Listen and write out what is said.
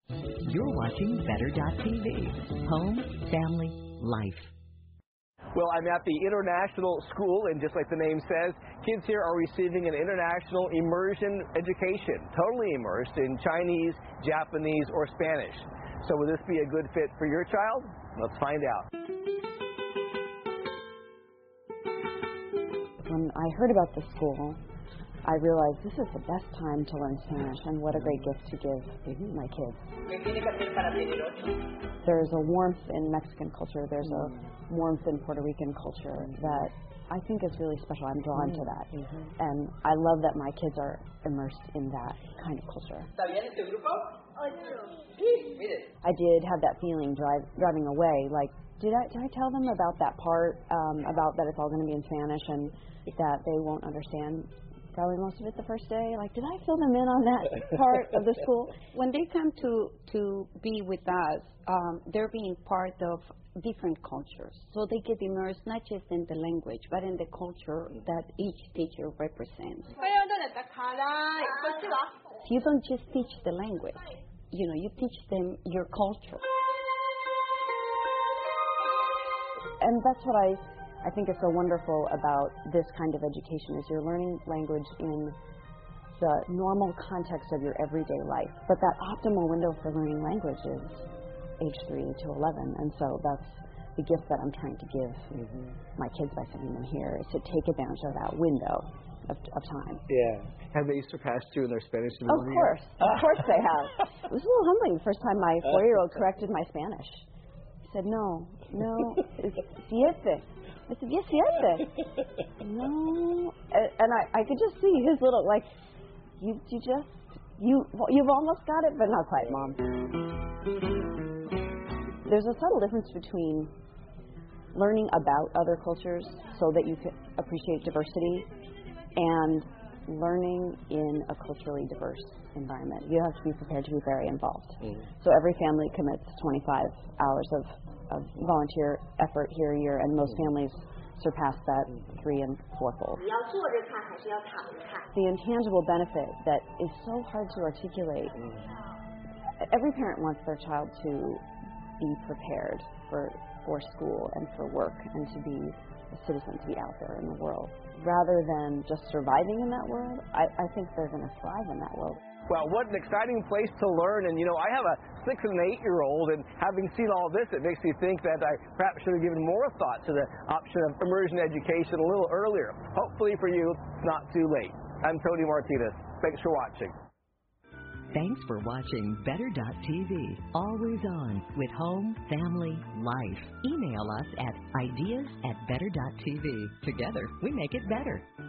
You're watching Better.TV. Home, family, life. Well, I'm at the International School, and just like the name says, kids here are receiving an international immersion education, totally immersed in Chinese, Japanese, or Spanish. So will this be a good fit for your child? Let's find out. When I heard about the school, I realized this is the best time to learn Spanish, and what a great gift to give my kids. There's a warmth in Mexican culture, there's a warmth in Puerto Rican culture that I think is really special. I'm drawn to that. And I love that my kids are immersed in that kind of culture. I did have that feeling driving away, like, did I tell them about that part, about that it's all going to be in Spanish and that they won't understand probably most of it the first day? Like, did I fill them in on that part of the school? When they come to be with us, they're being part of different cultures. So they get immersed not just in the language, but in the culture that each teacher represents. You don't just teach the language. You teach them your culture. And that's what I think is so wonderful about this kind of education, is you're learning language in the normal context of your everyday life. But that optimal window for learning language is age 3 to 11, and so that's the gift that I'm trying to give my kids by sending them here, is to take advantage of that window of time. Yeah. Have they surpassed you in their Spanish ability? Of course they have. It was a little humbling the first time my 4-year-old corrected my Spanish. He said, no, it's siete. I said, yes, siete. No. And I could just see his little, like, you've almost got it, but not quite, Mom. There's a subtle difference between learning about other cultures so that you can appreciate diversity and learning in a culturally diverse environment. You have to be prepared to be very involved. So every family commits 25 hours of volunteer effort here a year, and most families surpass that 3- and 4-fold. The intangible benefit that is so hard to articulate. Every parent wants their child to be prepared for school and for work and to be a citizen, to be out there in the world. Rather than just surviving in that world, I think they're going to thrive in that world. Well, what an exciting place to learn. And, I have a 6- and 8-year-old, and having seen all this, it makes me think that I perhaps should have given more thought to the option of immersion education a little earlier. Hopefully for you, it's not too late. I'm Tony Martinez. Thanks for watching. Thanks for watching Better.TV. Always on with home, family, life. Email us at ideas@better.tv. Together, we make it better.